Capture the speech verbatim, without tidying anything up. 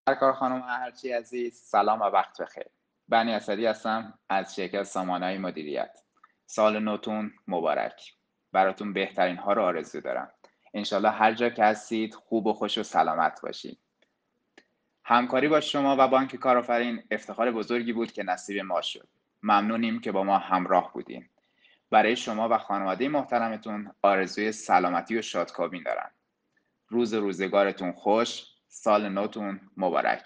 سرکار خانم هرچی عزیز، سلام و وقت بخیر. بنی اسدی هستم از شرکت سامانه‌های مدیریت. سال نوتون مبارک. براتون بهترین ها رو آرزو دارم. انشالله هر جا که هستید خوب و خوش و سلامت باشید. همکاری با شما و بانک کارآفرین افتخار بزرگی بود که نصیب ما شد. ممنونیم که با ما همراه بودیم. برای شما و خانواده محترمتون آرزوی سلامتی و شادکامی دارم. روز روزگارتون خوش، سال نوتون مبارک.